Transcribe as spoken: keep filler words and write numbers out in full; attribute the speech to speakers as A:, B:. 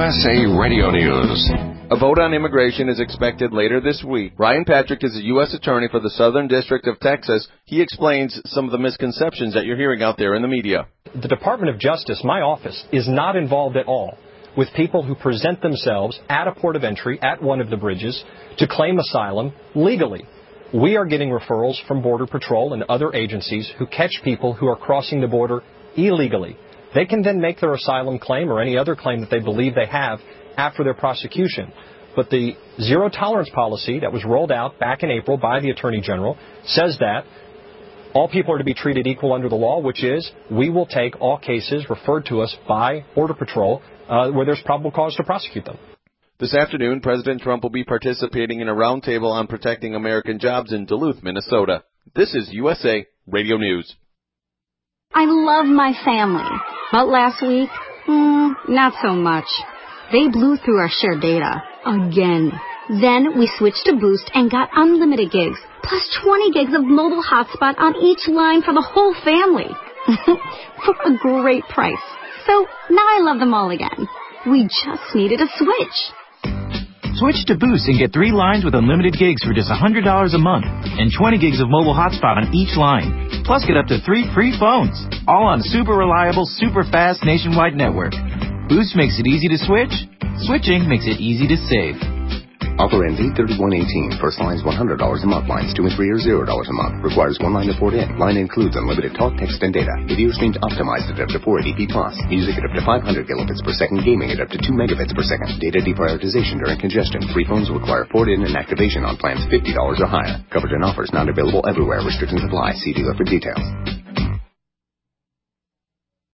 A: S A Radio News.
B: A vote on immigration is expected later this week. Ryan Patrick is a U S attorney for the Southern District of Texas. He explains some of the misconceptions that you're hearing out there in the media.
C: The Department of Justice, my office, is not involved at all with people who present themselves at a port of entry, at one of the bridges, to claim asylum legally. We are getting referrals from Border Patrol and other agencies who catch people who are crossing the border illegally. They can then make their asylum claim or any other claim that they believe they have after their prosecution. But the zero tolerance policy that was rolled out back in April by the Attorney General says that all people are to be treated equal under the law, which is we will take all cases referred to us by Border Patrol uh, where there's probable cause to prosecute them.
B: This afternoon, President Trump will be participating in a roundtable on protecting American jobs in Duluth, Minnesota. This is U S A Radio News.
D: I love my family, but last week, mm, not so much. They blew through our shared data again. Then we switched to Boost and got unlimited gigs, plus twenty gigs of mobile hotspot on each line for the whole family. For a great price. So now I love them all again. We just needed a switch.
E: Switch to Boost and get three lines with unlimited gigs for just one hundred dollars a month and twenty gigs of mobile hotspot on each line. Plus get up to three free phones, all on a super reliable, super fast nationwide network. Boost makes it easy to switch. Switching makes it easy to save.
F: Offer ends eight thirty-one eighteen. First line is one hundred dollars a month. Lines two and three are zero dollars a month. Requires one line to port in. Line includes unlimited talk, text, and data. Video streams optimized at up to four eighty p plus. Music at up to five hundred kilobits per second. Gaming at up to two megabits per second. Data deprioritization during congestion. Free phones require port in and activation on plans fifty dollars or higher. Coverage and offers not available everywhere. Restrictions apply. See dealer for details.